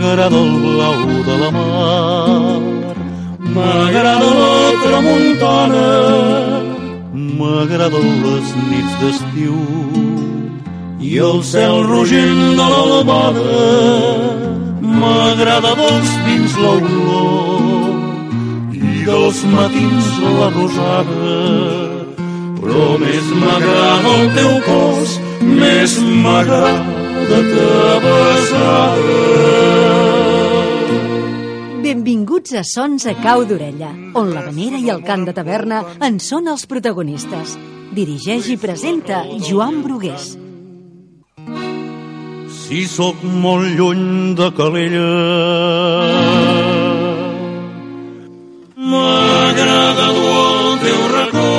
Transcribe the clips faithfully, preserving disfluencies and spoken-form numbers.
m'agrada el blau de la mar, m'agrada la tramuntana, m'agraden les nits d'estiu i el cel rogent de l'albada, m'agrada dels vins l'olor i dels matins la rosada, però més m'agrada el teu cos, més m'agrada ta besada. Benvinguts a Sons a Cau d'Orella, on l'havanera i el cant de taverna en són els protagonistes. Dirigeix i presenta Joan Brugués. Si sóc molt lluny de Calella, m'agrada dur el teu record.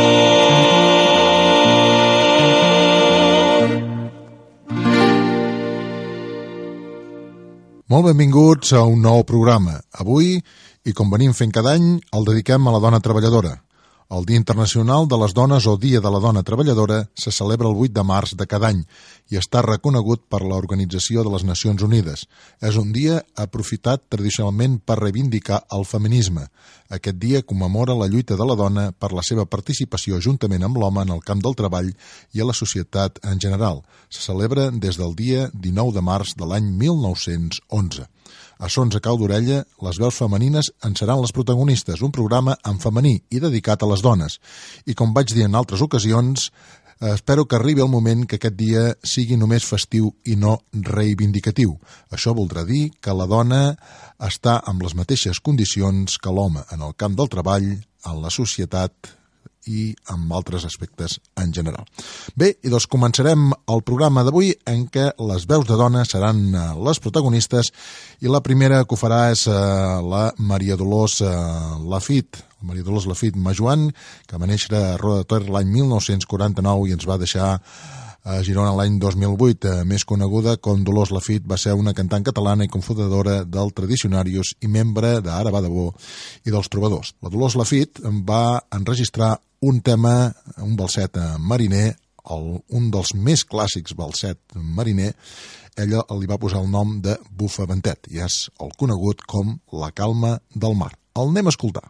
Molt benvinguts a un nou programa. Avui, i com venim fent cada any, el dediquem a la dona treballadora. El Dia Internacional de les Dones o Dia de la Dona Treballadora se celebra el vuit de març de cada any i està reconegut per l'Organització de les Nacions Unides. És un dia aprofitat tradicionalment per reivindicar el feminisme. Aquest dia commemora la lluita de la dona per la seva participació juntament amb l'home en el camp del treball i a la societat en general. Se celebra des del dia dinou de març de l'any mil nou-cents onze. A Sons a Cau d'Orella, les veus femenines en seran les protagonistes, un programa en femení i dedicat a les dones. I com vaig dir en altres ocasions, eh, espero que arribi el moment que aquest dia sigui només festiu i no reivindicatiu. Això voldrà dir que la dona està amb les mateixes condicions que l'home en el camp del treball, en la societat i amb altres aspectes en general. Bé, i doncs començarem el programa d'avui en què les veus de dona seran les protagonistes i la primera que ho farà és la Maria Dolors Lafit, Maria Dolors Lafit Majoan, que va néixer a Roda de Ter l'any mil nou-cents quaranta-nou i ens va deixar a Girona l'any dos mil vuit. Més coneguda com Dolors Lafit, va ser una cantant catalana i cofundadora del Tradicionarius i membre d'Ara va de bo i dels Trobadors. La Dolors Lafit va enregistrar un tema, un balset mariner, el, un dels més clàssics balset mariner. Ella li va posar el nom de Bufaventet i és el conegut com La calma del mar. El anem a escoltar.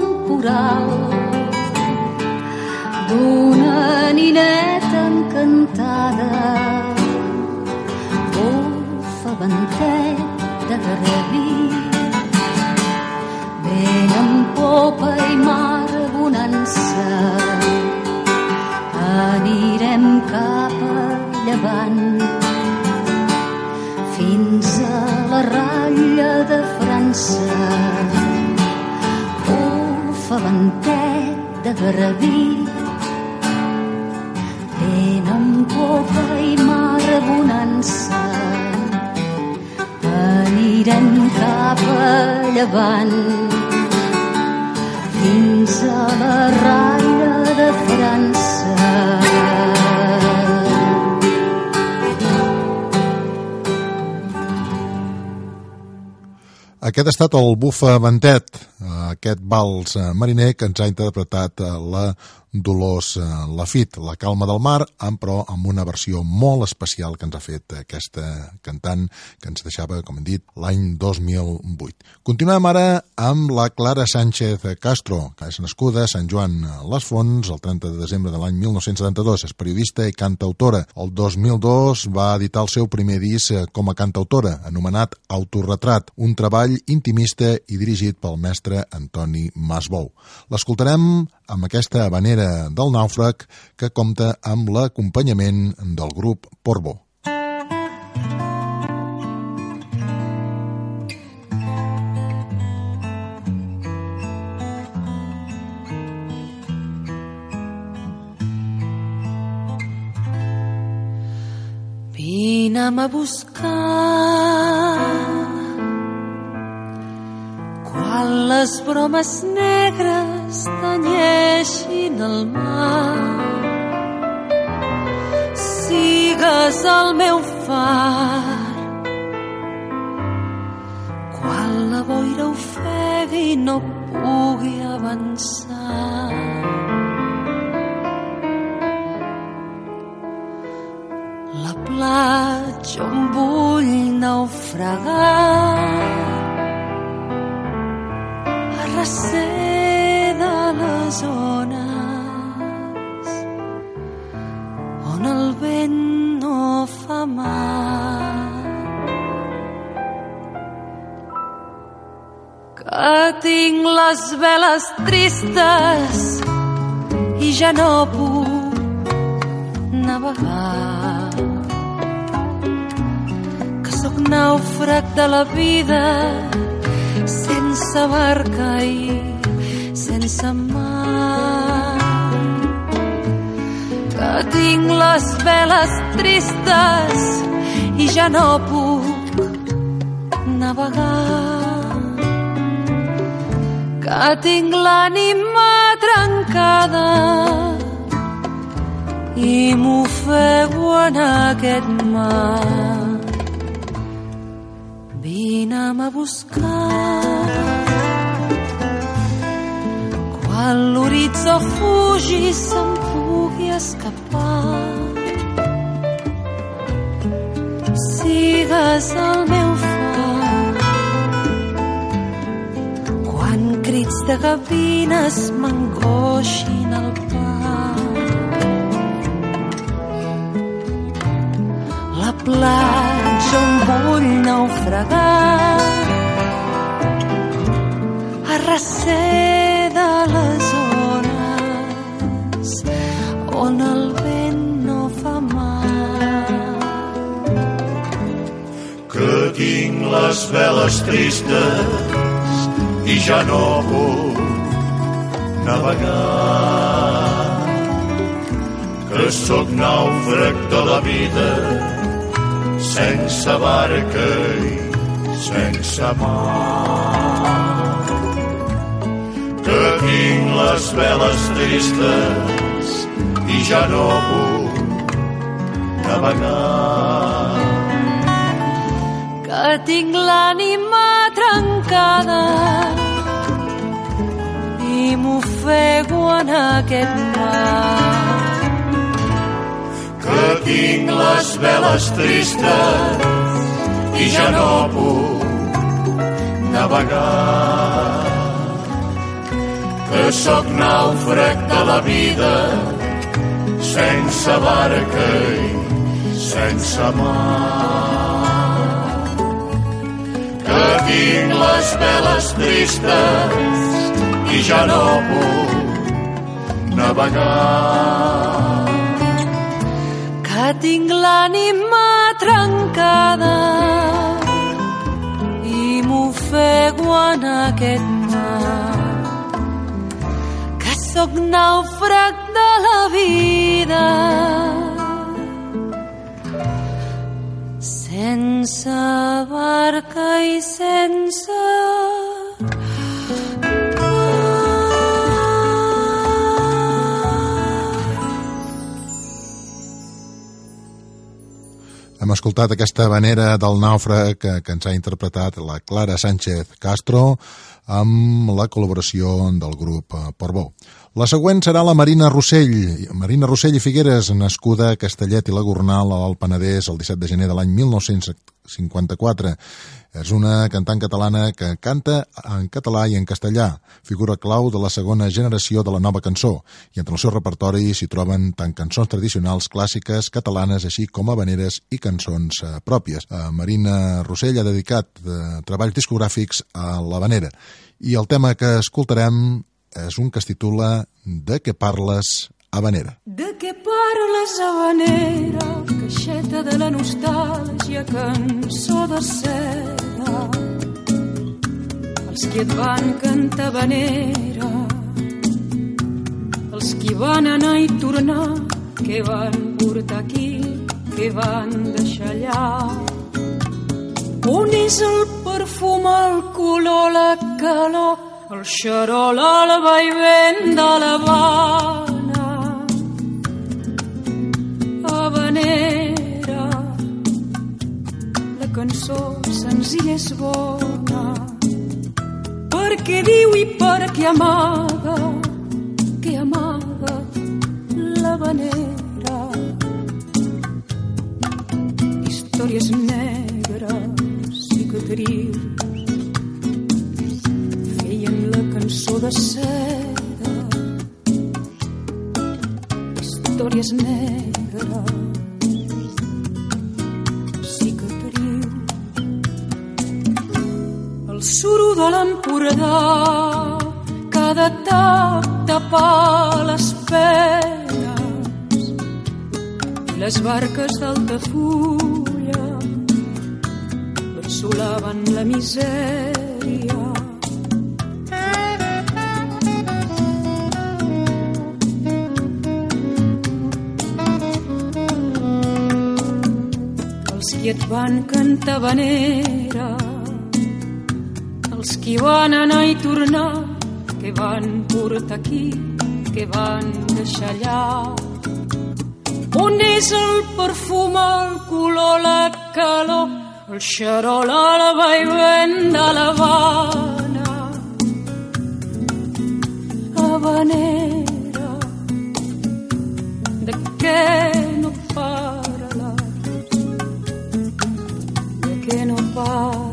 D'una nineta encantada cantada. Bufa ventet de garbí, vent amb popa i mar bonança. Anirem cap a llevant fins a la ratlla de França. Bufa ventet de garbí, vent amb popa i mar bonança. Anirem cap a llevant fins a la ratlla de França. Aquest ha estat el Bufa Ventet, aquest vals mariner que ens ha interpretat la Dolors Lafit, La calma del mar, però amb una versió molt especial que ens ha fet aquesta cantant que ens deixava, com hem dit, l'any dos mil vuit. Continuem ara amb la Clara Sánchez Castro, que és nascuda a Sant Joan les Fonts el trenta de desembre de l'any mil nou-cents setanta-dos. És periodista i cantautora. El dos mil dos va editar el seu primer disc com a cantautora, anomenat Autorretrat, un treball intimista i dirigit pel mestre Antoni Masbou. L'escoltarem amb aquesta habanera del Nàufrag que compta amb l'acompanyament del grup Porvo. Vine'm a buscar quan les bromes negres tenyeixin el mar. Sigues el meu far quan la boira ofegui i no pugui avançar. La platja on vull naufragar a recer de les ones on el vent no fa mal. Que tinc les veles tristes i ja no puc navegar. Soc nàufrag de la vida, sense barca i sense mar. Que tinc les veles tristes i ja no puc navegar. Que tinc l'ànima trencada i m'ofego en aquest mar. Vine'm a buscar quan l'horitzó fugi se'm pugui escapar. Sigues el meu far quan crits de gavines m'angoixin el par. La platja on vull naufragar a recer de les ones on el vent no fa mal. Que tinc les veles tristes i ja no puc navegar. Que sóc nàufrag de la vida, sense barca i sense mar. Que tinc les veles tristes i ja no puc navegar. Que tinc l'ànima trencada i m'ofego en aquest mar. Que tinc les veles tristes i ja no puc navegar. Que sóc nàufrag de la vida, sense barca i sense mar, que tinc les veles tristes i ja no puc navegar, que tinc l'ànima trencada i m'ofego en aquest mar, que sóc nàufrag de la vida, sense barca i sense Hem escoltat aquesta havanera del nàufrag que, que ens ha interpretat la Clara Sánchez Castro amb la col·laboració del grup Portbou. La següent serà la Marina Rossell. Marina Rossell i Figueres, nascuda a Castellet i la Gornal al Penedès el disset de gener de l'any mil nou-cents cinquanta-quatre. És una cantant catalana que canta en català i en castellà, figura clau de la segona generació de la nova cançó, i entre el seu repertori s'hi troben tant cançons tradicionals clàssiques catalanes, així com habaneres i cançons eh, pròpies. Eh, Marina Rossell ha dedicat eh, treballs discogràfics a l'habanera, i el tema que escoltarem és un que es titula De què parles, habanera? De què parles, habanera, caixeta de la nostàlgia, cançó de seda. Els qui et van cantar habanera, els qui van anar i tornar, que van portar aquí, que van deixar allà. On és el perfum, el color, la calor, el xarol, el vaivent de l'Havana? Habanera, la cançó senzilla és bona, perquè diu i perquè amaga, que amaga l'habanera. Històries negres, cicatrius, feien la cançó de seda. Històries negres, suro de l'Empordà, cada tap tapar les penes, i les barques d'Altafulla consolaven la misèria. Els qui et van cantar habanera, els qui van anar i tornar, que van portar aquí, que van deixar allà. On és el perfum, el color, la calor, el xarol, el vaivent de l'Havana? Habanera, de què no parles, de què no parles?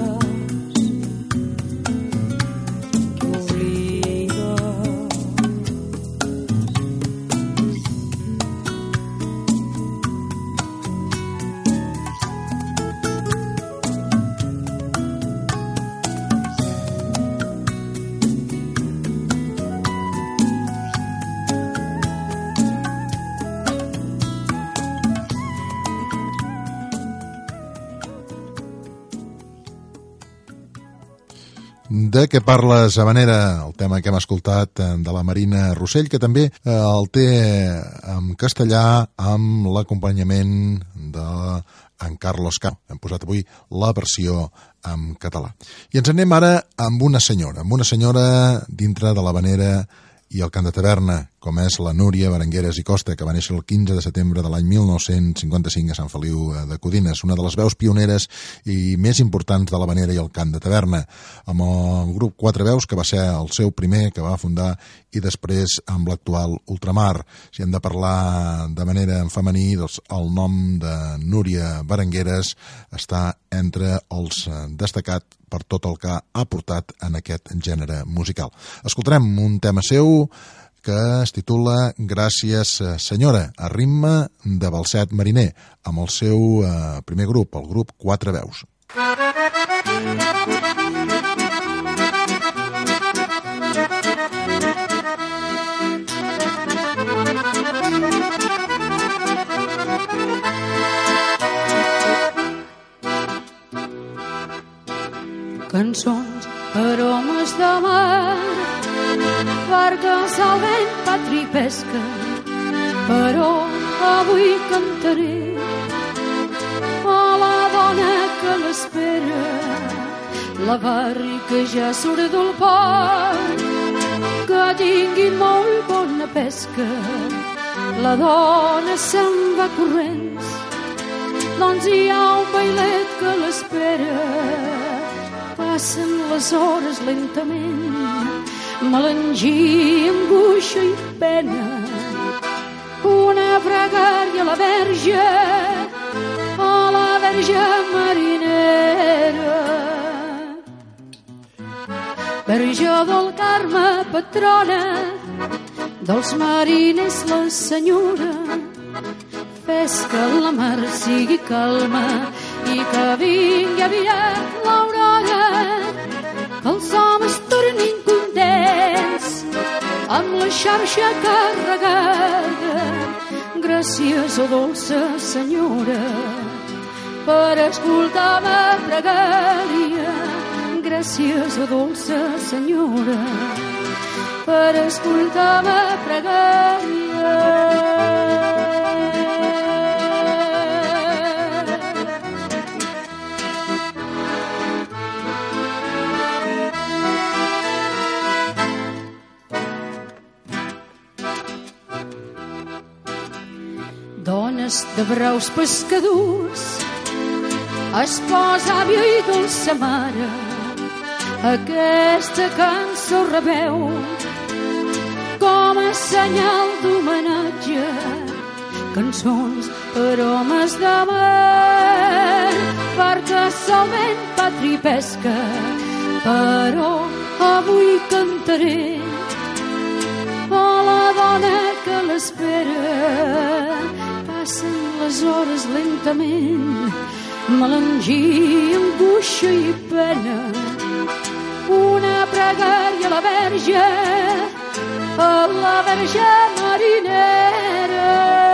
De què parles, habanera, el tema que hem escoltat de la Marina Rossell, que també eh, el té en castellà amb l'acompanyament d'en Carlos Cano. Hem posat avui la versió en català. I ens anem ara amb una senyora, amb una senyora dintre de l'habanera i el cant de taverna, com és la Núria Berengueres i Costa, que va néixer el quinze de setembre de l'any mil nou-cents cinquanta-cinc a Sant Feliu de Codines, una de les veus pioneres i més importants de l'habanera i el cant de taverna, amb el grup Quatre Veus, que va ser el seu primer, que va fundar, i després amb l'actual Ultramar. Si hem de parlar de manera en femení, doncs el nom de Núria Berengueres està entre els destacats per tot el que ha portat en aquest gènere musical. Escoltarem un tema seu que es titula Gràcies senyora, a ritme de Balset Mariner, amb el seu eh, primer grup, el grup Quatre Veus. Cançons, aromes de mar, barques al vent, patri i pesca, però avui cantaré a la dona que l'espera, la barri que ja surt del port, que tingui molt bona pesca. La dona se'n va corrents, doncs hi ha un bailet que l'espera. Passen les hores lentament, melangia, angoixa i pena. Una pregària a la Verge, a la Verge marinera. Verge del Carme, patrona dels mariners, la senyora. Fes que la mar sigui calma i que vingui aviat l'aurora, que els homes tornin contents amb la xarxa carregada. Gràcies, oh dolça senyora, per escoltar ma pregària. Gràcies, oh dolça senyora, per escoltar ma pregària. Dones de braus pescadors, esposa, àvia i dolça mare, aquesta cançó rebeu com a senyal d'homenatge. Cançons, aromes de mar, barques al vent, patri i pesca, però avui cantaré a la dona que l'espera. Passen les hores lentament, melangia, angoixa i pena. Una pregària a la Verge, a la Verge marinera.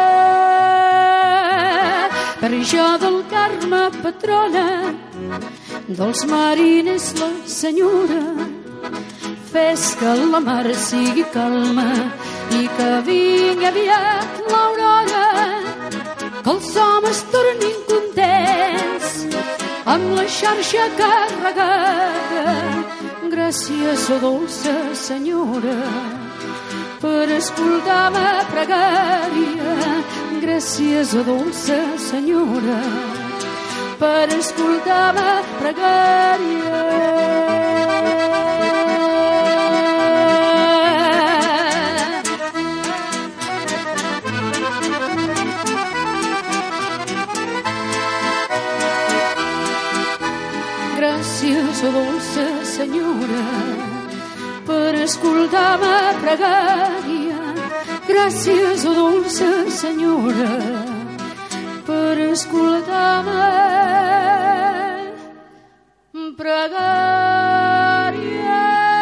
Verge del Carme, patrona dels mariners, la senyora. Fes que la mar sigui calma i que vingui aviat l'aurora, que els homes tornin contents amb la xarxa carregada. Gràcies, oh dolça senyora, per escoltar ma pregària. Gràcies, oh dolça senyora, per escoltar ma pregària. Gràcies, oh dolça senyora, per escoltar ma pregària. Gràcies, oh dolça senyora, per escoltar ma pregària.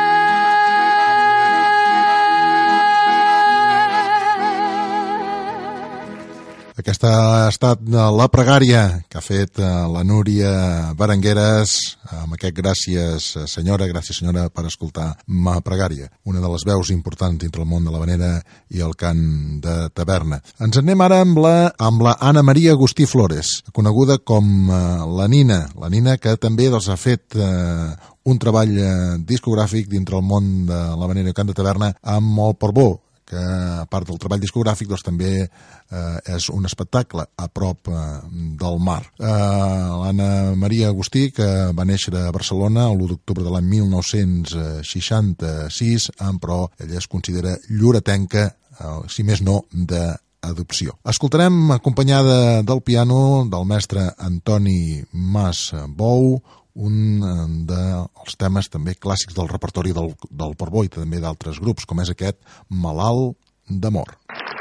Aquesta ha estat la pregària que ha fet la Núria Berengueres amb aquest Gràcies senyora, gràcies senyora per escoltar ma pregària, una de les veus importants dintre el món de l'havanera i el cant de taverna. Ens anem ara amb la, amb la Anna Maria Agustí Flores, coneguda com la Nina, la Nina que també doncs, ha fet eh, un treball eh, discogràfic dintre el món de l'havanera i el cant de taverna amb molt Portbó, que a part del treball discogràfic doncs, també eh, és un espectacle a prop eh, del mar. Eh, L'Anna Maria Agustí, que va néixer a Barcelona l'u d'octubre de l'any mil nou-cents seixanta-sis, però ella es considera lloretenca, eh, si més no, de adopció. Escoltarem, acompanyada del piano del mestre Antoni Mas Bou, un dels temes també clàssics del repertori del, del Portbou i també d'altres grups, com és aquest Malalt d'amor.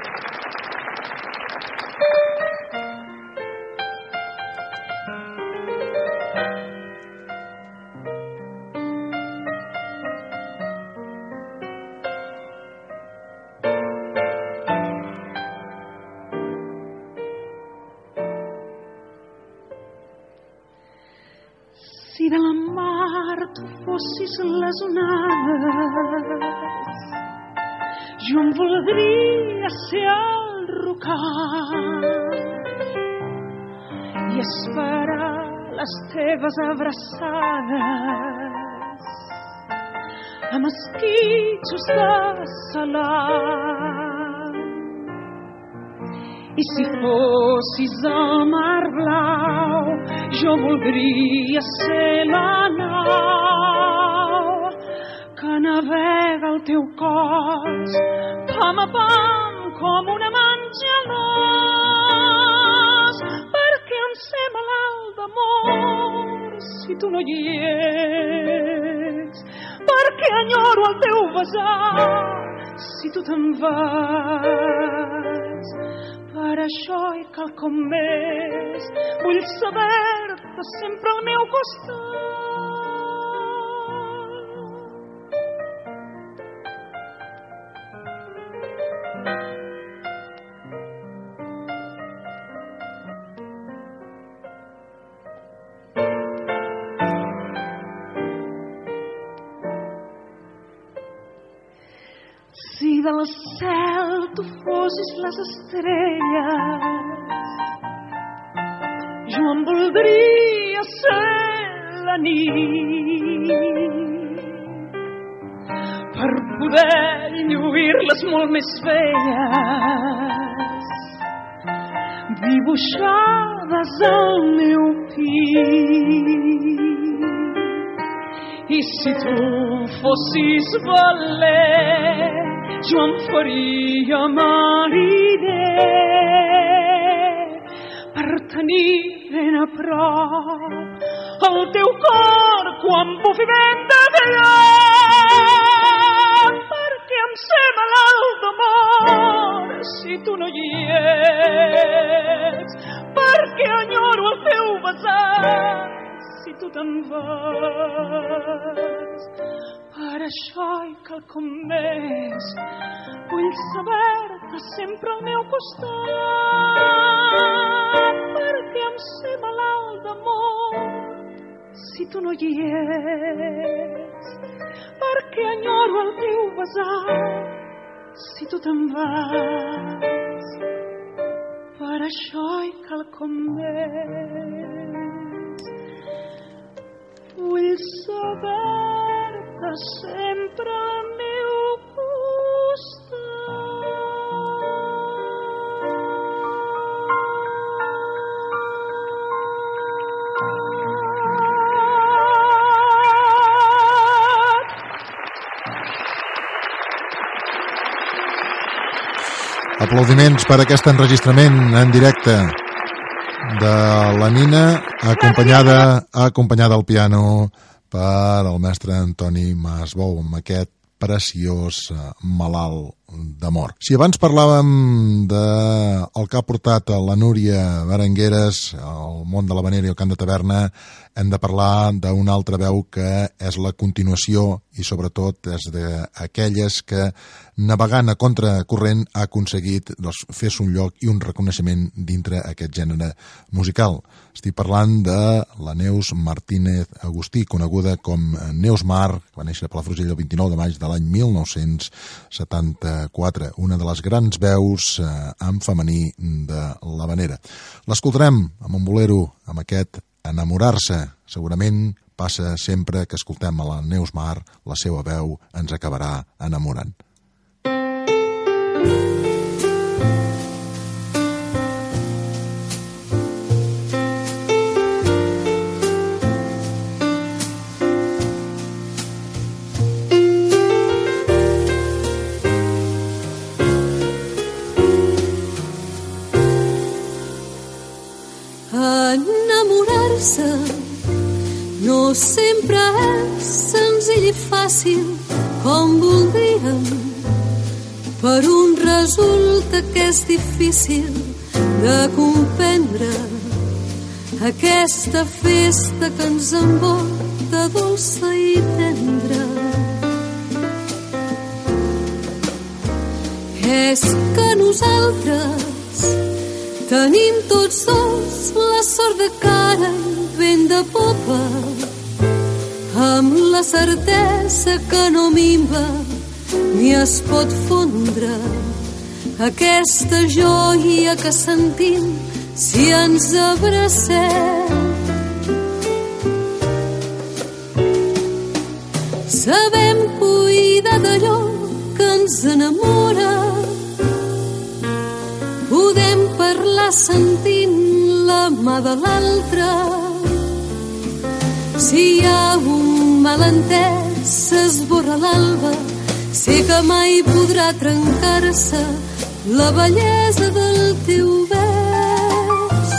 Si de la mar tu fossis les onades, jo em voldria ser el rocall i esperar les teves abraçades amb esquitxos de salat. I si fossis el mar blau, jo voldria ser la nau que navega el teu cos pam a pam com una mangelós, perquè em sé malalt d'amor si tu no hi ets, perquè enyoro el teu besar si tu te'n vas. Per això i quelcom més, vull saber-te sempre al meu Si del cel tu fossis les estrelles, jo em voldria ser la nit per poder lluir-les molt més belles dibuixades al meu pit. I si tu fossis valer, jo em faria mariner per tenir ben a prop el teu cor quan bufi vent de lleó, perquè em sé malalt d'amor si tu no hi ets, perquè enyoro el teu besar si tu te'n vas. Per això i quelcom més, vull saber-te sempre al meu costat, perquè em sé malalt d'amor si tu no hi ets, perquè enyoro el teu besar si tu te'n vas. Per això i quelcom més, vull saber-te sempre al meu costat. Aplaudiments per aquest enregistrament en directe de la Nina, acompanyada, acompanyada al piano per el mestre Antoni Mas Bou, amb aquest preciós Malalt d'amor. Si abans parlàvem del que ha portat la Núria Berengueres al món de l'havanera i el cant de taverna, hem de parlar d'una altra veu que és la continuació i sobretot és d'aquelles que, navegant a contracorrent, ha aconseguit doncs, fer-se un lloc i un reconeixement dintre aquest gènere musical. Estic parlant de la Neus Martínez Agustí, coneguda com Neus Mar, que va néixer a Palafrugell el vint-i-nou de maig de l'any mil nou-cents setanta-quatre, una de les grans veus eh, en femení de l'havanera. L'escoltarem amb un bolero, amb aquest Enamorar-se. Segurament passa sempre que escoltem a la Neus Mar, la seva veu ens acabarà enamorant. no sempre és senzill i fàcil com voldríem. Per un resulta que és difícil de comprendre aquesta festa que ens envolta dolça i tendra. És que nosaltres tenim tots dos la sort de cara i vent de popa, amb la certesa que no minva ni es pot fondre aquesta joia que sentim si ens abracem. Sabem cuidar d'allò que ens enamora, podem parlar sentint la mà de l'altre. Si hi ha un malentès s'esborra l'alba, sé que mai podrà trencar-se la bellesa del teu vers.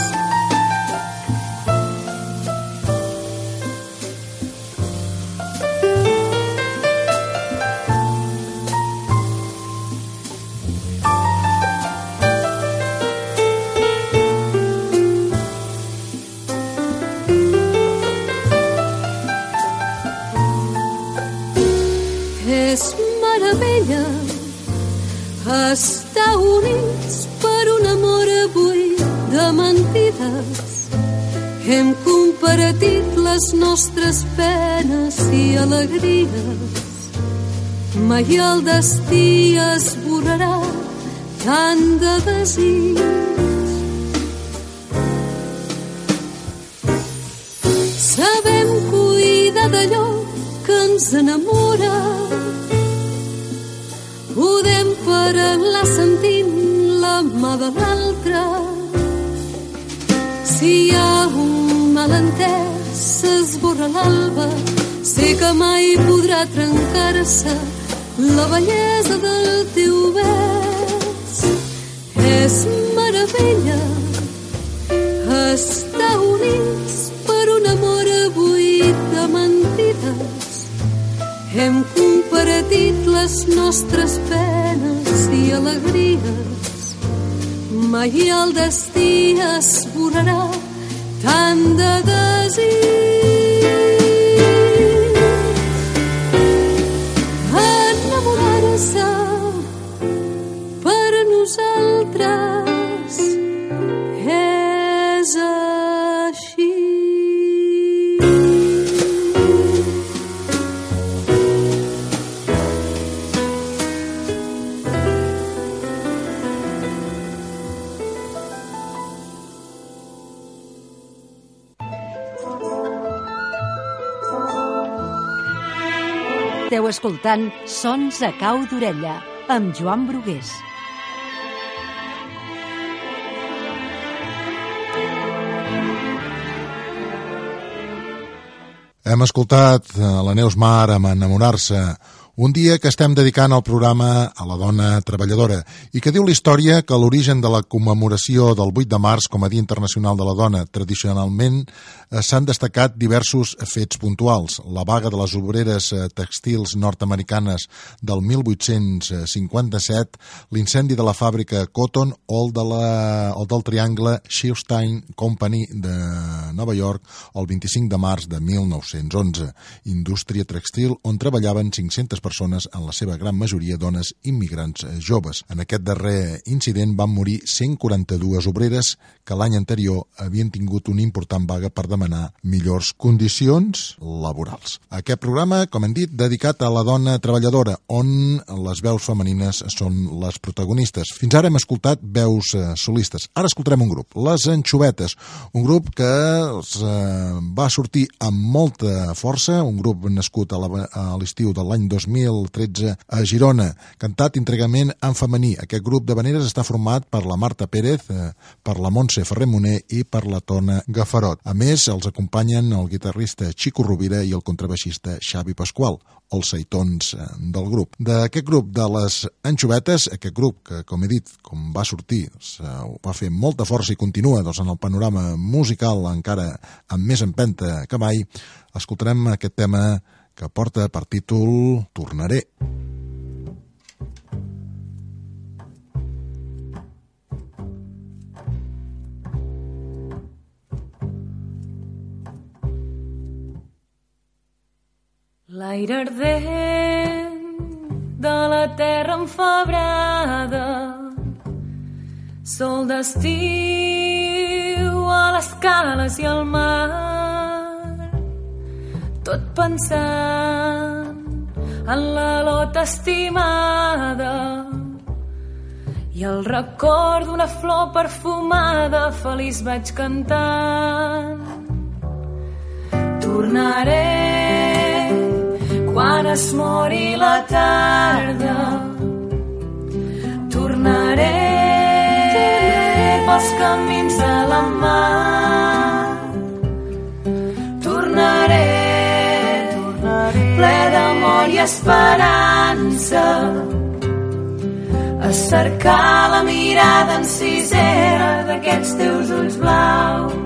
És meravella estar units per un amor avui de mentides. Hem compartit les nostres penes i alegries. Mai el destí esborrarà tant de desig. Sabem cuidar d'allò que ens enamora, podem parlar sentint la mà de l'altre. Si hi ha un malentès s'esborra l'alba, sé que mai podrà trencar-se la bellesa del teu vers. És meravella estar units per un amor avui de mentides. Hem compartit les nostres penes i alegries. Mai el destí esborrarà tant de desig. Enamorar-se per nosaltres és així. Esteu escoltant Sons a cau d'orella amb Joan Brugués. Hem escoltat la Neus Mar amb Enamorar-se, un dia que estem dedicant el programa a la dona treballadora i que diu la història que l'origen de la commemoració del vuit de març com a Dia Internacional de la Dona tradicionalment s'han destacat diversos fets puntuals. La vaga de les obreres tèxtils nord-americanes del mil vuit-cents cinquanta-set, l'incendi de la fàbrica Cotton o el, de la, el del triangle Shilstein Company de Nova York el vint-i-cinc de març de mil nou-cents onze, indústria tèxtil on treballaven cinc-centes persones, en la seva gran majoria dones immigrants joves. En aquest darrer incident van morir cent quaranta-dues obreres que l'any anterior havien tingut una important vaga per demanar millors condicions laborals. Aquest programa, com hem dit, dedicat a la dona treballadora, on les veus femenines són les protagonistes. Fins ara hem escoltat veus solistes. Ara escoltarem un grup, Les Anxovetes, un grup que va sortir amb molta força, un grup nascut a l'estiu de l'any dos mil mil tretze a Girona, cantat íntegrament en femení. Aquest grup d'havaneres està format per la Marta Pérez, per la Montse Ferrer Moner i per la Tona Gafarot. A més, els acompanyen el guitarrista Chico Rovira i el contrabaixista Xavi Pasqual, els seitons del grup. D'aquest grup de les Anxovetes, aquest grup que, com he dit, com va sortir, va fer molta força i continua doncs, en el panorama musical encara amb més empenta que mai, escoltarem aquest tema que porta per títol Tornaré. L'aire ardent de la terra enfebrada, sol d'estiu a les cales i al mar, tot pensant en la lota estimada i el record d'una flor perfumada, feliç vaig cantant. Tornaré quan es mori la tarda, tornaré pels camins de la mar, tornaré, tornaré ple d'amor i esperança, a cercar la mirada encisera d'aquests teus ulls blaus.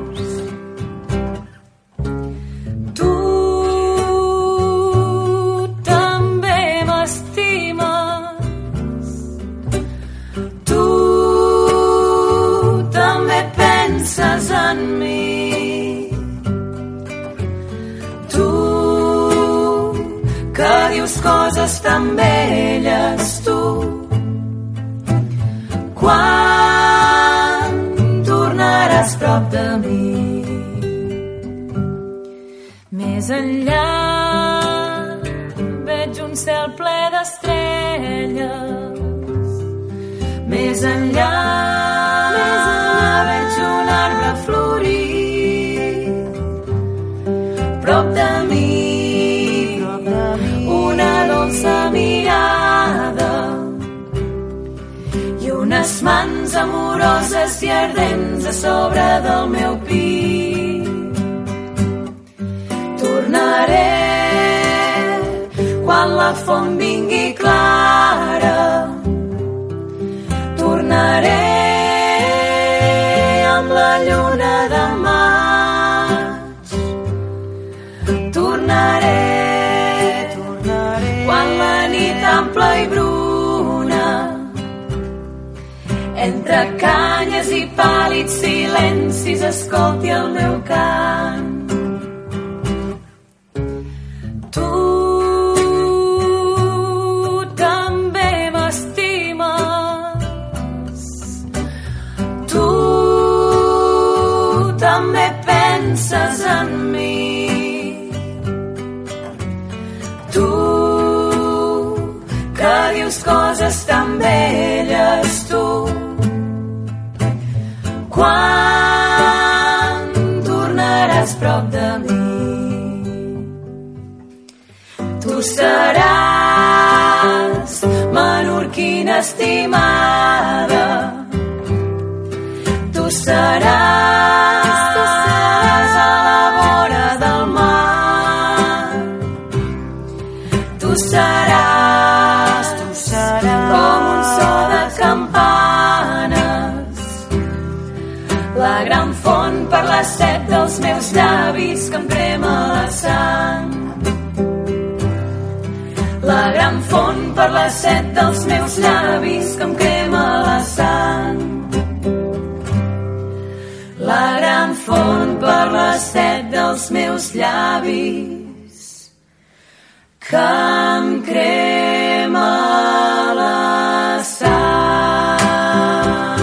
En mi, tu que dius coses tan belles, tu quan tornaràs prop de mi. Més enllà veig un cel ple d'estrelles, més enllà veig un arbre florit, prop de mi, una dolça mirada i unes mans amoroses i ardents a sobre del meu pit. Tornaré quan la font vingui clara, tornaré amb la lluna de maig, tornaré, tornaré quan la nit ampla i bruna, entre canyes i pàl·lids silencis escolti el meu cant. Tu també m'estimes, tu també penses en mi, tu que dius coses tan belles, tu quan tornaràs prop de mi. Tu seràs menorquina estimada, tu seràs a la vora del mar, tu seràs, tu seràs com un so de campanes, la gran font per la set dels meus llavis que em crema la sang, la gran font per la set dels meus llavis que em crema la sang, la gran font per la set dels meus llavis que em crema la sang.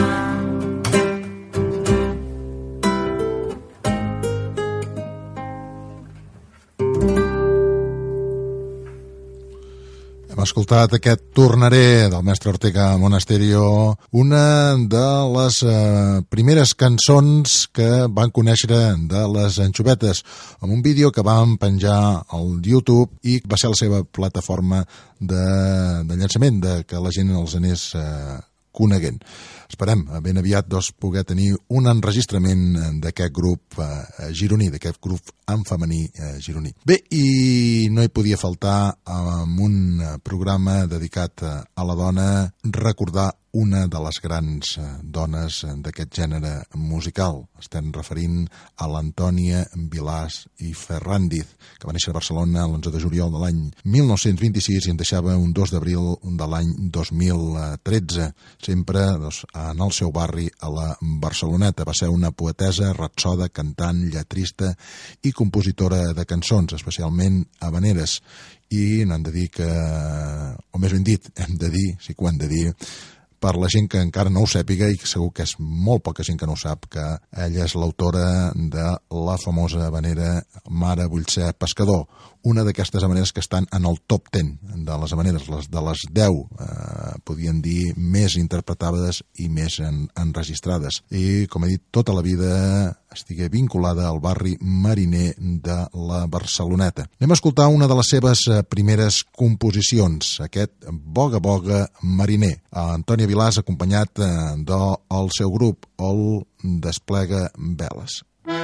Hem escoltat aquest Tornaré del mestre Ortega Monasterio, una de les eh, primeres cançons que van conèixer de les Anxovetes, amb un vídeo que van penjar al YouTube i va ser la seva plataforma de, de llançament, de que la gent els anés eh, coneguent. Esperem ben aviat doncs, poder tenir un enregistrament d'aquest grup eh, gironí, d'aquest grup en femení eh, gironí. Bé, i no hi podia faltar en un programa dedicat a la dona recordar una de les grans dones d'aquest gènere musical. Estem referint a l'Antònia Vilàs i Ferràndiz, que va néixer a Barcelona l'onze de juliol de l'any mil nou-cents vint-i-sis i en deixava un dos d'abril de l'any dos mil tretze, sempre doncs, en el seu barri a la Barceloneta. Va ser una poetesa, rapsoda, cantant, lletrista i compositora de cançons, especialment habaneres. I n'hem de dir que, o més ben dit, hem de dir, sí que ho hem de dir, per la gent que encara no ho sàpiga, i segur que és molt poca gent que no ho sap, que ella és l'autora de la famosa habanera Mare vull ser pescador, una d'aquestes habaneres que estan en el top deu de les habaneres, les de les deu, eh, podríem dir, més interpretades i més en, enregistrades. I, com he dit, tota la vida estigué vinculada al barri mariner de la Barceloneta. Anem a escoltar una de les seves primeres composicions, aquest Boga Boga Mariner. Antònia Vilàs, acompanyat del seu grup, el Desplega Veles.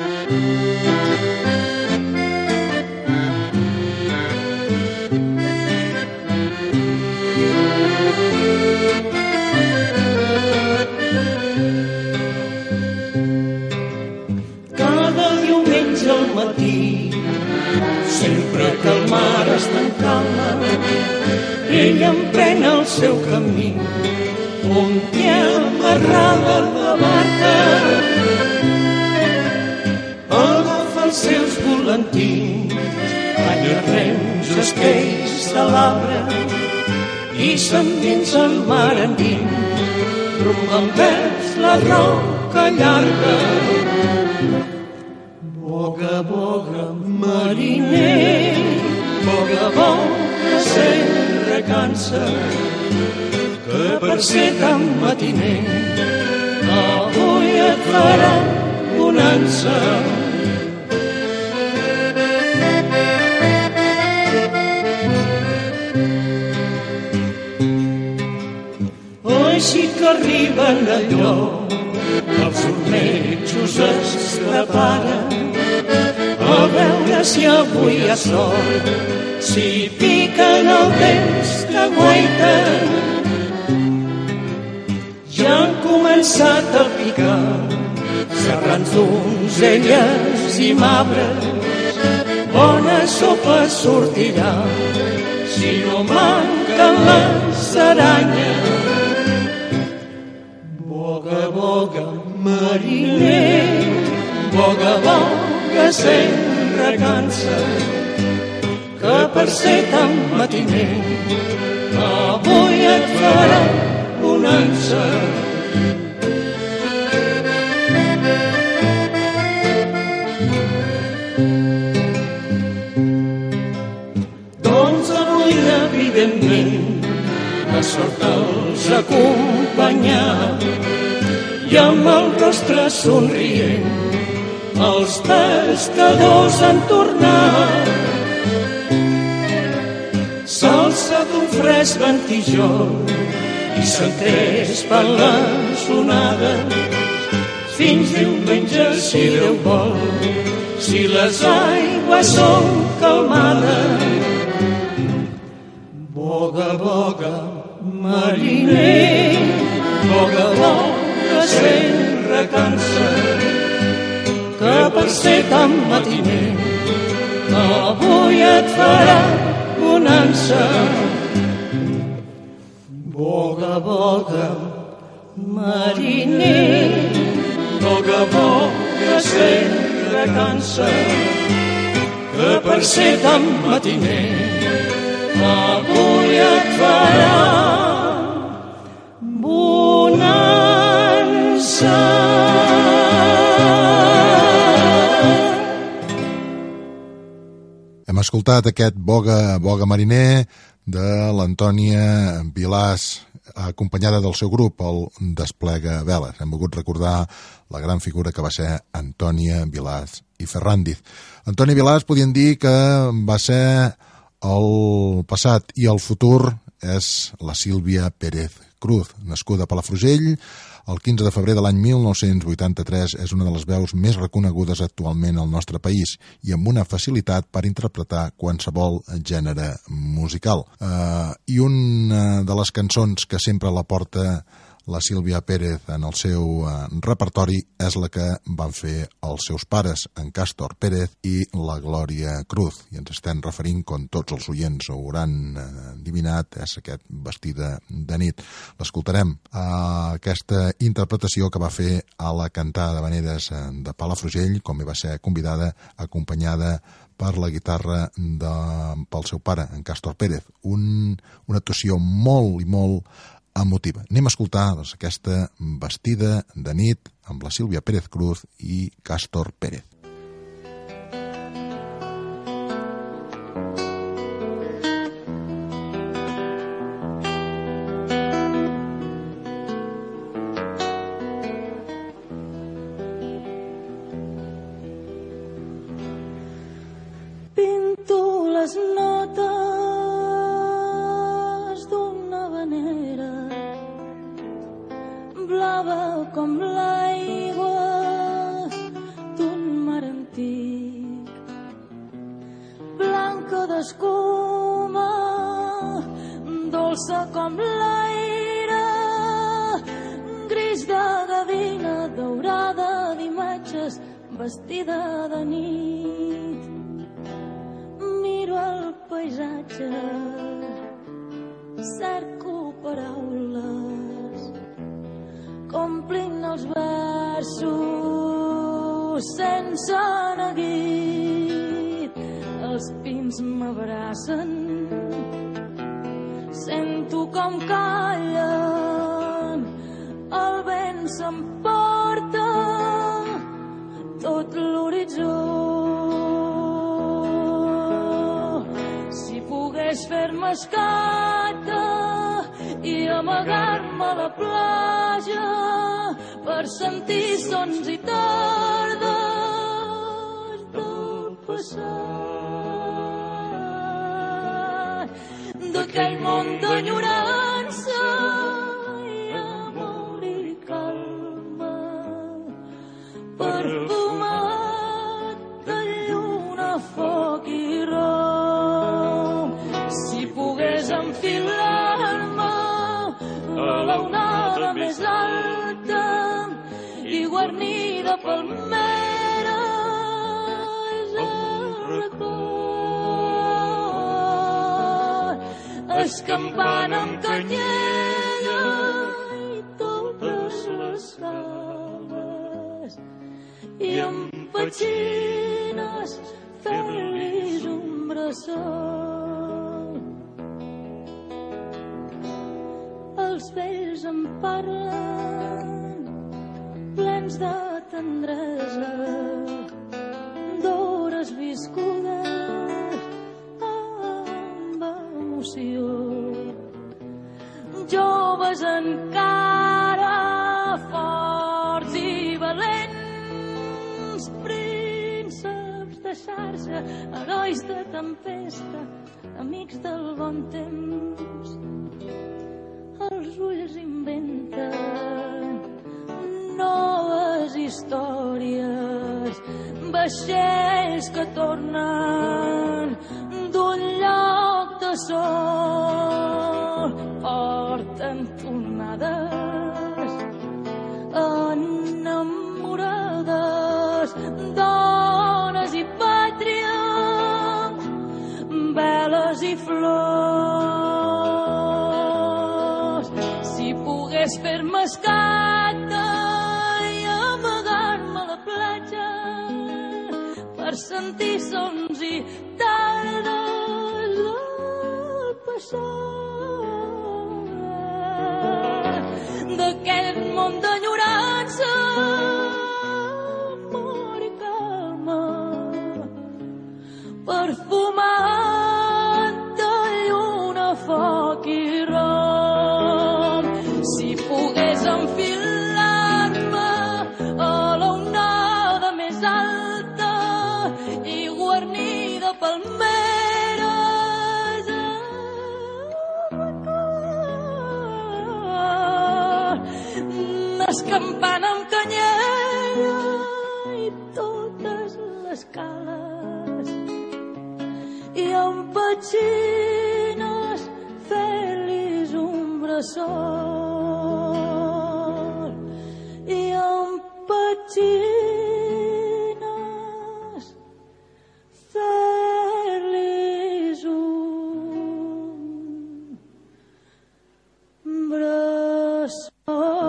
Al matí, sempre que el mar està en calma, ell emprèn el seu camí, on hi ha amarrada la barca. Agafa els seus volantins, banya rems, esquells de l'arbre, i s'endinsa el mar endins, rumb envers la roca llarga. Boga, boga, mariner, boga, boga, sempre cansa, que per ser tan matiner avui et farà bonança. Així que arriben allò, els ormetjos es preparen, a veure si avui hi ha sort, si piquen el temps que guaiten. Ja han començat a picar serrans, donzelles i mabres, bona sopa sortirà si no manquen les aranyes. Boga, boga, mariner, boga, boga, que sempre cansa, que per ser tan matiner avui et farà bonança. Doncs avui, evidentment, la sort els acompanyà i amb el rostre somrient els pescadors han tornat. S'alça d'un fresc ventijol i s'encrespen les onades, fins diumenge, si Déu vol, si les aigües són calmades. Boga, boga, mariner, boga, boga, sempre cansa, que per ser tan matiner avui et farà bonança. Boga, boga, mariner, boga, boga, sempre cansa, que per ser tan matiner avui et farà bonança. Hem escoltat aquest Boga, Boga Mariner de l'Antònia Vilàs, acompanyada del seu grup, el Desplega Veles. Hem volgut recordar la gran figura que va ser Antònia Vilàs i Ferràndiz. Antònia Vilàs podien dir que va ser el passat i el futur és la Sílvia Pérez Cruz, nascuda a Palafrugell el quinze de febrer de l'any mil nou-cents vuitanta-tres. És una de les veus més reconegudes actualment al nostre país i amb una facilitat per interpretar qualsevol gènere musical. Uh, I una de les cançons que sempre la porta la Sílvia Pérez en el seu uh, repertori és la que van fer els seus pares, en Càstor Pérez i la Glòria Cruz. I ens estem referint, com tots els oients ho hauran uh, adivinat, és aquest Vestida de nit. L'escoltarem a uh, aquesta interpretació que va fer a la Cantada d'Havaneres de Palafrugell, com hi va ser convidada, acompanyada per la guitarra de, pel seu pare, en Càstor Pérez. Un, una actuació molt i molt emotiva. Anem a escoltar doncs, aquesta Vestida de nit amb la Sílvia Pérez Cruz i Càstor Pérez. Pinto les notes d'una havanera blava com l'aigua d'un mar antic, blanca d'escuma, dolça com l'aire, gris de gavina, daurada d'imatges, vestida de nit. Miro el paisatge, cerco paraules, complint els versos sense neguit. Els pins m'abracen, sento com callen, el vent s'emporta tot l'horitzó. Si pogués fer-me escata i amagar-me a la platja per sentir sons i tardes del passat, d'aquell món d'enyorança i amor i calma, perfumat de lluna, foc i rom. Si pogués enfilar-me a l'onada més alta i guarnida palmeres el record, escampant amb canyella i totes les sales i amb petxines fer-los un bressol. Els vells em parlen plens de tendresa, d'hores viscudes amb emoció. Joves encara, forts i valents, prínceps de xarxa, herois de tempesta, amics del bon temps. Els ulls inventen noves històries, vaixells que tornen d'un lloc de sol, porten tornades enamorades, dones i pàtria, veles i flors. Si pogués fer-me escata i amagar-me a la platja per sentir sons i tardes del passat, d'aquest món d'enyorança, amor i calma, perfumat de lluna, guarnida palmeres escampant amb canyella i totes les cales i amb petxines fent-lis un bressol i amb petxines fer-lis un bressol.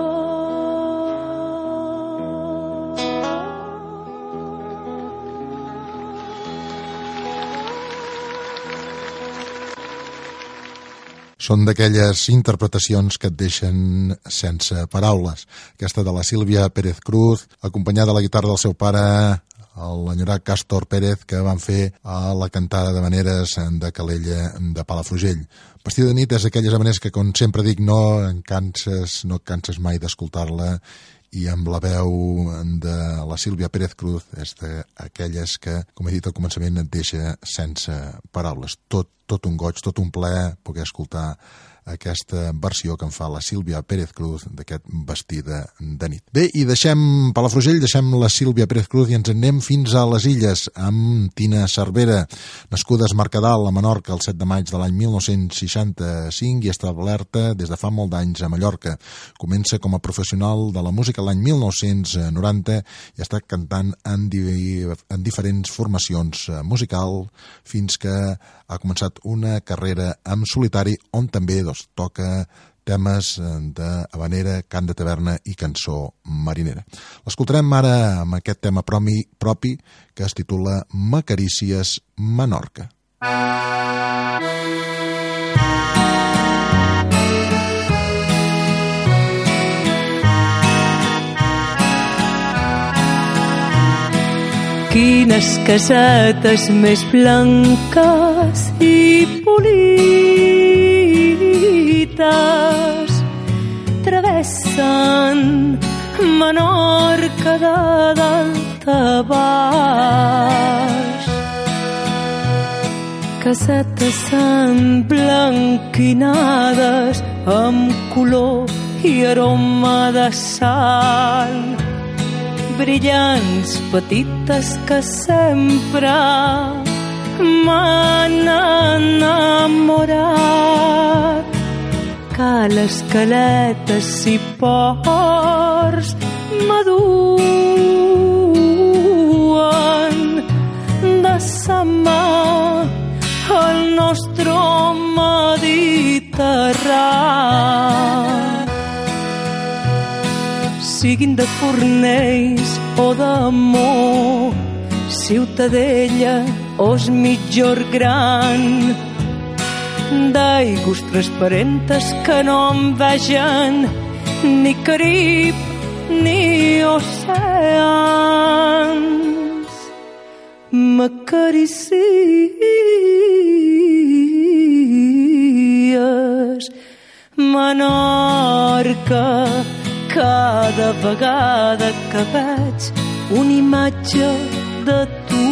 Són d'aquelles interpretacions que et deixen sense paraules. Aquesta de la Sílvia Pérez Cruz, acompanyada a la guitarra del seu pare, l'enyorat Càstor Pérez, que van fer a la cantada de maneres de Calella de Palafrugell. Vestida de nit és d'aquelles maneres que, com sempre dic, no en canses, no et canses mai d'escoltar-la, i amb la veu de la Sílvia Pérez Cruz és d'aquelles que, com he dit al començament, et deixa sense paraules. Tot, tot un goig, tot un plaer poder escoltar aquesta versió que en fa la Sílvia Pérez Cruz d'aquest Vestida de nit. Bé, i deixem Palafrugell, deixem la Sílvia Pérez Cruz i ens en anem fins a les Illes amb Tina Cervera, nascuda a Es Mercadal, a Menorca, el set de maig de l'any mil nou-cents seixanta-cinc i establerta des de fa molt d'anys a Mallorca. Comença com a professional de la música l'any mil nou-cents noranta i ha estat cantant en, di en diferents formacions musicals fins que ha començat una carrera en solitari on també doncs, toca temes de habanera, cant de taverna i cançó marinera. L'escoltarem ara amb aquest tema propi, propi que es titula M'acarícies Menorca. Quines casetes més blanques i polites travessen Menorca de dalt a baix. Casetes emblanquinades amb color i aroma de sal, brillants, petites, que sempre m'han enamorat. Cales, caletes i ports m'aduen de sa mà al nostre Mediterrani. Siguin de Fornells o d'Amor, Ciutadella o es Migjorn Gran, d'aigües transparentes que no em vegen ni Carib ni oceans. M'acaricies Menorca cada vegada que veig una imatge de tu.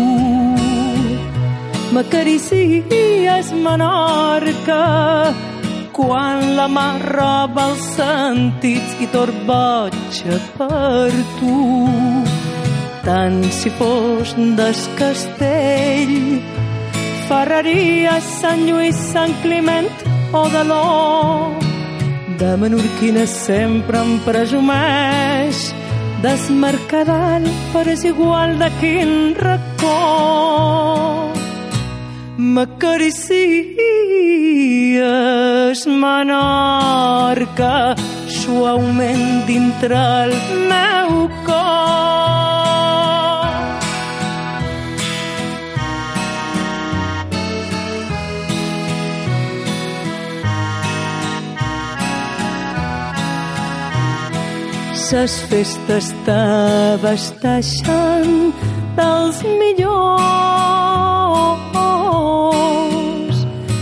M'acaricies Menorca quan la mar roba els sentits i tot boja per tu. Tant si fos des Castell, Ferreria, Sant Lluís, Sant Climent o de l'O, de menorquina sempre em presumeix, d'Es Mercadal per és igual de quin racó. M'acaricies Menorca suaument dintre el meu cor. Ses festes t'abasteixen dels millors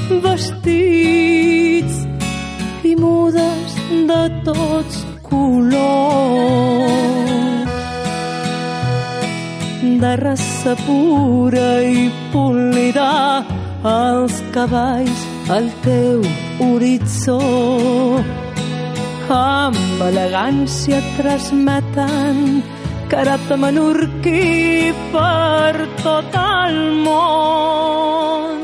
vestits i mudes de tots colors, de raça pura i polirà els cavalls al teu horitzó, amb elegància transmetent carat de menorquí per tot el món.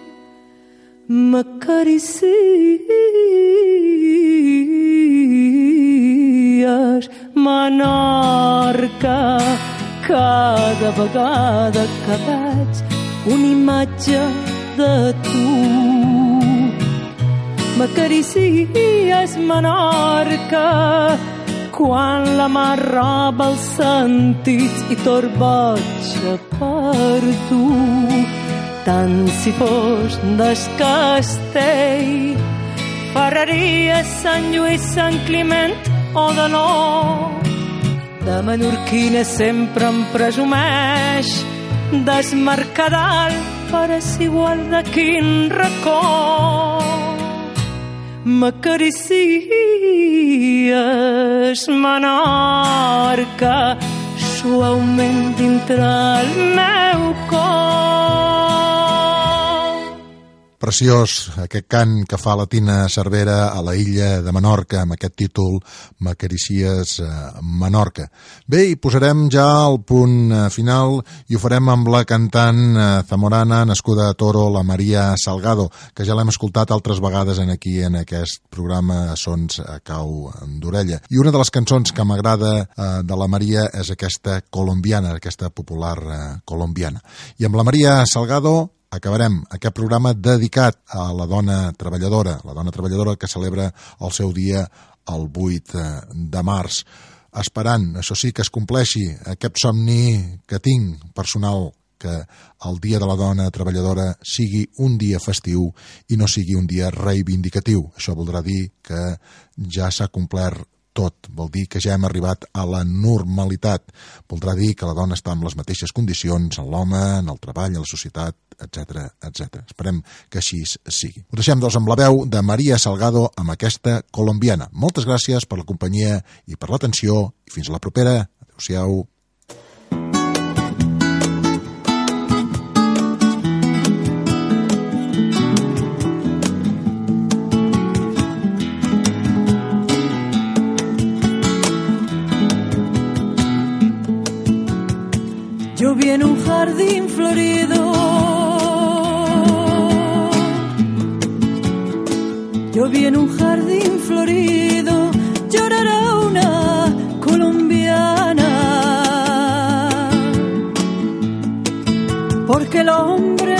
M'acaricies, Menorca, cada vegada que veig una imatge de tu. M'acaricies, Menorca, quan la mar roba els sentits i torboja per tu. Tant si fos des Castell, Ferreria, Sant Lluís, Sant Climent o de nou, de menorquina sempre em presumeix, des Mercadal per si igual de quin racó. M'acaricies, Menorca, suaument dintre el meu cor. Preciós aquest cant que fa la Tina Cervera a la illa de Menorca amb aquest títol M'acaricies, Menorca. Bé, i posarem ja el punt final i ho farem amb la cantant zamorana nascuda a Toro, la Maria Salgado, que ja l'hem escoltat altres vegades en aquí en aquest programa Sons a Cau d'Orella. I una de les cançons que m'agrada eh, de la Maria és aquesta colombiana, aquesta popular eh, colombiana. I amb la Maria Salgado acabarem aquest programa dedicat a la dona treballadora, la dona treballadora que celebra el seu dia el vuit de març, esperant, això sí, que es compleixi aquest somni que tinc personal, que el Dia de la Dona Treballadora sigui un dia festiu i no sigui un dia reivindicatiu. Això voldrà dir que ja s'ha complert tot, vol dir que ja hem arribat a la normalitat, voldrà dir que la dona està en les mateixes condicions en l'home, en el treball, en la societat, etcètera, etcètera. Esperem que així sigui. Ho deixem doncs amb la veu de Maria Salgado amb aquesta colombiana. Moltes gràcies per la companyia i per l'atenció i fins a la propera. Adéu-siau. Yo vi en un jardín florido, yo vi en un jardín florido llorar a una colombiana, porque el hombre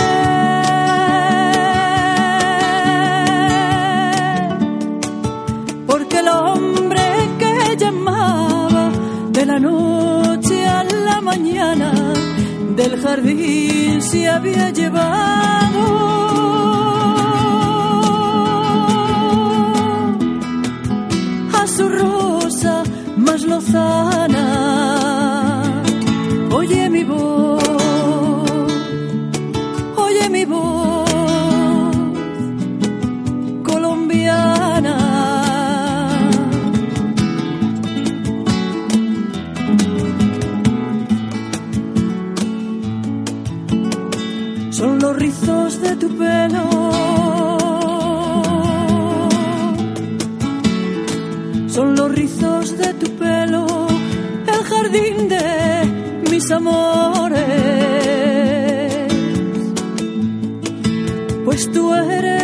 porque el hombre que llamaba de la noche a la mañana del jardín se había llevado a su rosa más lozana. Oye mi voz, oye mi voz colombiana. Son los rizos de tu pelo, son los rizos de tu pelo, el jardín de mis amores, pues tú eres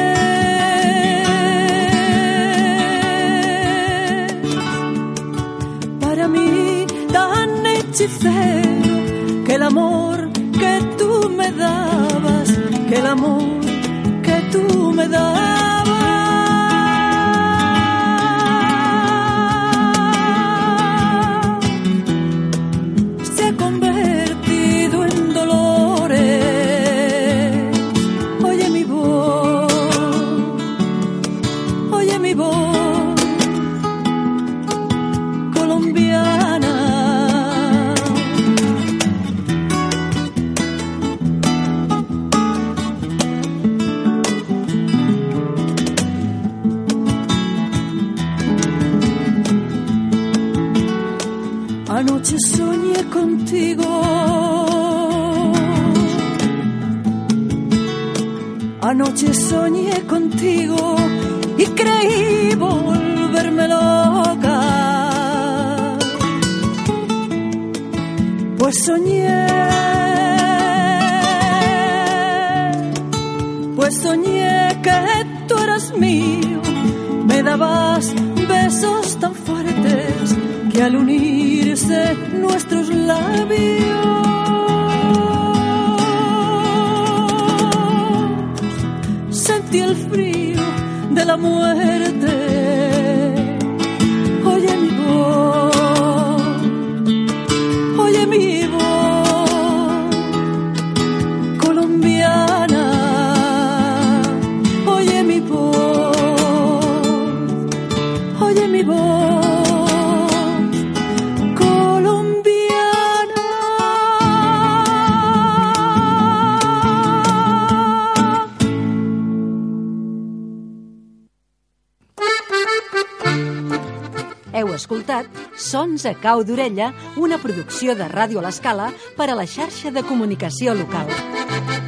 para mí tan hechicero que el amor que tú me dabas, que el amor que tú me dabas se ha convertido en dolores. Oye mi voz, oye mi voz colombiana. Anoche soñé contigo Anoche soñé contigo y creí volverme loca. Pues soñé, pues soñé que tú eras mío. Me dabas besos tan fuertes que al unirse nuestros labios sentí el frío de la muerte. Oye mi voz, oye mi voz colombiana, oye mi voz, oye mi voz. Heu escoltat Sons a cau d'orella, una producció de Ràdio a l'Escala per a la xarxa de comunicació local.